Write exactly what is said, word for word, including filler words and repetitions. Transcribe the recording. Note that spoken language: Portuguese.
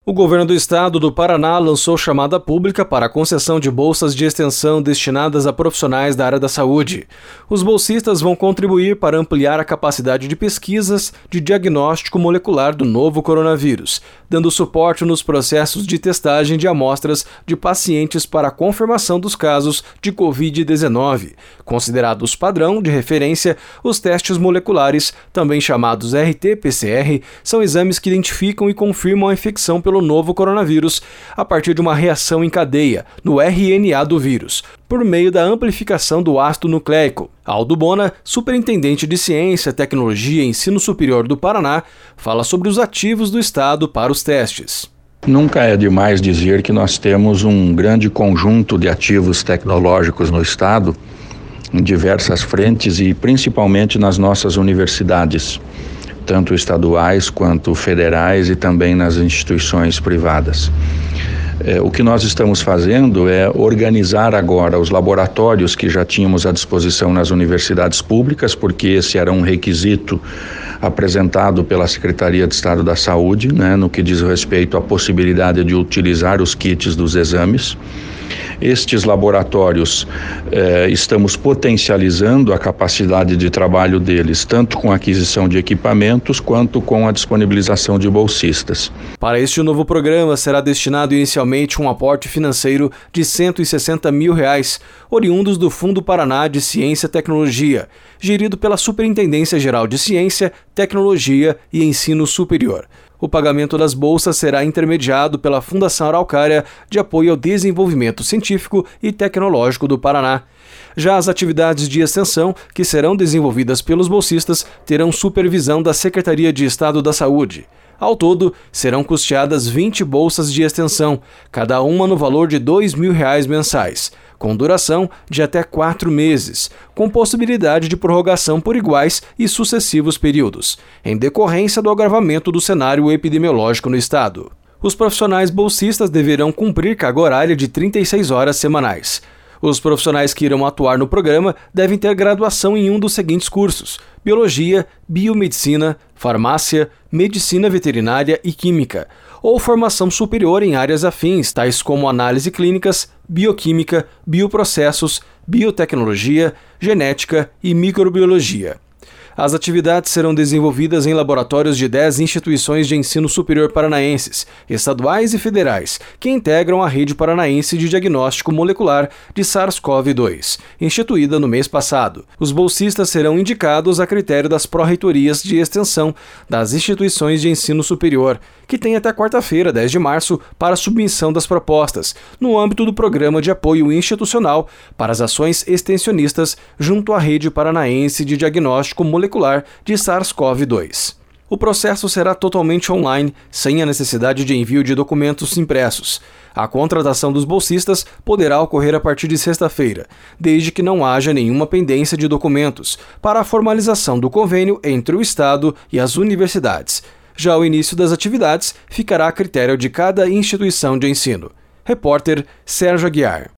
O governo do estado do Paraná lançou chamada pública para a concessão de bolsas de extensão destinadas a profissionais da área da saúde. Os bolsistas vão contribuir para ampliar a capacidade de pesquisas de diagnóstico molecular do novo coronavírus, dando suporte nos processos de testagem de amostras de pacientes para a confirmação dos casos de covid dezenove. Considerados padrão de referência, os testes moleculares, também chamados R T P C R, são exames que identificam e confirmam a infecção pelo novo coronavírus a partir de uma reação em cadeia no R N A do vírus, por meio da amplificação do ácido nucleico. Aldo Bona, superintendente de Ciência, Tecnologia e Ensino Superior do Paraná, fala sobre os ativos do estado para os testes. Nunca é demais dizer que nós temos um grande conjunto de ativos tecnológicos no estado, em diversas frentes e principalmente nas nossas universidades, tanto estaduais quanto federais e também nas instituições privadas. É, o que nós estamos fazendo é organizar agora os laboratórios que já tínhamos à disposição nas universidades públicas, porque esse era um requisito apresentado pela Secretaria de Estado da Saúde, né, no que diz respeito à possibilidade de utilizar os kits dos exames. Estes laboratórios, eh, estamos potencializando a capacidade de trabalho deles, tanto com a aquisição de equipamentos, quanto com a disponibilização de bolsistas. Para este novo programa, será destinado inicialmente um aporte financeiro de cento e sessenta mil reais, oriundos do Fundo Paraná de Ciência e Tecnologia, gerido pela Superintendência Geral de Ciência, Tecnologia e Ensino Superior. O pagamento das bolsas será intermediado pela Fundação Araucária de Apoio ao Desenvolvimento Científico e Tecnológico do Paraná. Já as atividades de extensão, que serão desenvolvidas pelos bolsistas, terão supervisão da Secretaria de Estado da Saúde. Ao todo, serão custeadas vinte bolsas de extensão, cada uma no valor de dois mil reais mensais, com duração de até quatro meses, com possibilidade de prorrogação por iguais e sucessivos períodos, em decorrência do agravamento do cenário epidemiológico no estado. Os profissionais bolsistas deverão cumprir carga horária de trinta e seis horas semanais. Os profissionais que irão atuar no programa devem ter graduação em um dos seguintes cursos: Biologia, Biomedicina, Farmácia, Medicina Veterinária e Química, ou formação superior em áreas afins, tais como análise clínicas, bioquímica, bioprocessos, biotecnologia, genética e microbiologia. As atividades serão desenvolvidas em laboratórios de dez instituições de ensino superior paranaenses, estaduais e federais, que integram a Rede Paranaense de Diagnóstico Molecular de SARS-CoV dois, instituída no mês passado. Os bolsistas serão indicados a critério das pró-reitorias de extensão das instituições de ensino superior, que tem até quarta-feira, dez de março, para submissão das propostas, no âmbito do Programa de Apoio Institucional para as Ações Extensionistas junto à Rede Paranaense de Diagnóstico Molecular de SARS-CoV dois. O processo será totalmente online, sem a necessidade de envio de documentos impressos. A contratação dos bolsistas poderá ocorrer a partir de sexta-feira, desde que não haja nenhuma pendência de documentos, para a formalização do convênio entre o Estado e as universidades. Já o início das atividades ficará a critério de cada instituição de ensino. Repórter Sérgio Aguiar.